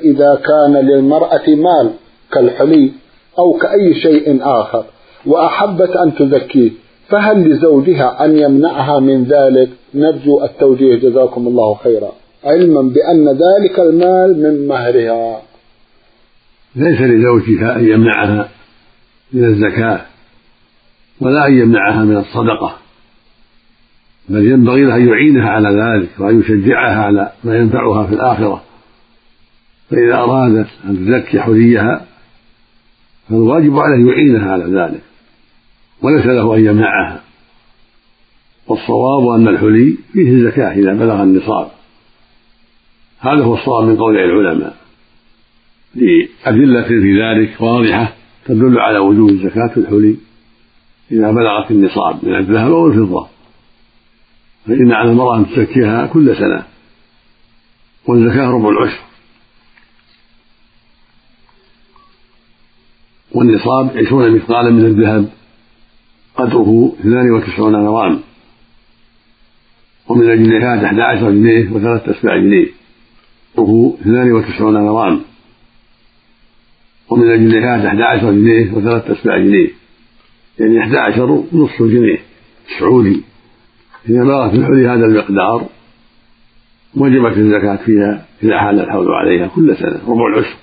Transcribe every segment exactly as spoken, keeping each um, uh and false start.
إذا كان للمرأة مال كالحلي أو كأي شيء آخر وأحبت أن تزكيه، فهل لزوجها أن يمنعها من ذلك؟ نرجو التوجيه جزاكم الله خيرا، علما بأن ذلك المال من مهرها. ليس لزوجها أن يمنعها من الزكاة ولا أن يمنعها من الصدقة، بل ينبغي له أن يعينها على ذلك وأن يشجعها على ما ينفعها في الآخرة. فإذا أرادت أن تزكي حليها فالواجب عليه يعينها على ذلك وليس له أن يمنعها. والصواب أن الحلي فيه الزكاة إذا بلغ النصاب، هذا هو الصواب من قول العلماء لأدلة في ذلك واضحة تدل على وجوب الزكاة في الحلي إذا بلغت النصاب من الذهب أو الفضة، فإن على المرأة أن تزكيها كل سنة، والزكاة ربع العشر، والنصاب عشرون مثقالا من الذهب قدره اثنان وتسعون غرام، ومن الجنيهات أحد عشر جنيه وثلاثة أسباع جنيه قدره اثنان وتسعون غرام، ومن الجنيهات أحد عشر جنيه وثلاثة أسباع جنيه، يعني أحد عشر نصف جنيه سعودي. إذا بلغت الحلي هذا المقدار وجبت الزكاة فيها إذا حال الحول عليها كل سنة ربع العشر،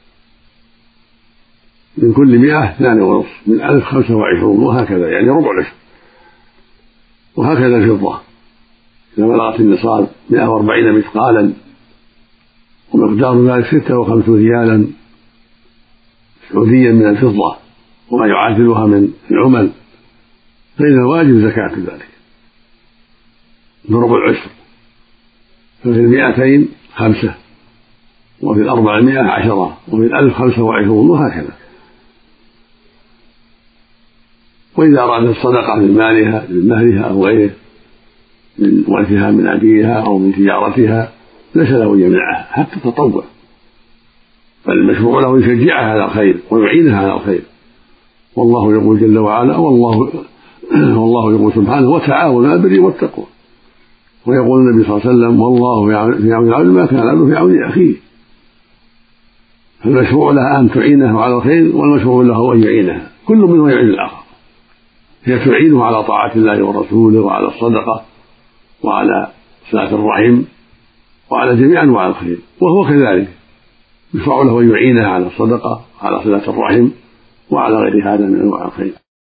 من كل مئة اثنان ونصف، من ألف خمسة وعشرون، وهكذا يعني ربع العشر. وهكذا الفضة إذا بلغت النصاب مئة وأربعين مثقالا ومقدار ذلك ستة وخمسون ريالا سعوديا من الفضة وما يعادلها من العمل، فإن الواجب زكاة ذلك بربع العشر. ففي المئتين خمسة، وفي الأربعمائة عشرة، وفي الألف خمسة وعشرون، وهكذا. وإذا أرادت الصدقة من مالها من مهرها أو غيره من ورثها من أبيها أو من تجارتها ليس له أن يمنعها حتى تطوع، بل المشروع له يشجعها على الخير ويعينها على الخير. والله يقول جل وعلا والله والله يقول سبحانه وتعاونوا على البر والتقوى، ويقول النبي صلى الله عليه وسلم والله في عون العبد ما كان العبد في عون أخيه. فالمشروع لها أن تعينه على الخير، والمشروع له أن يعينها، كل منهم يعين الآخر. هي تعينه على طاعة الله ورسوله وعلى الصدقة وعلى صلة الرحم وعلى جميع أنواع الخير، وهو كذلك يشرع له أن يعينها على الصدقة وعلى صلة الرحم وعلى غير هذا من أنواع الخير.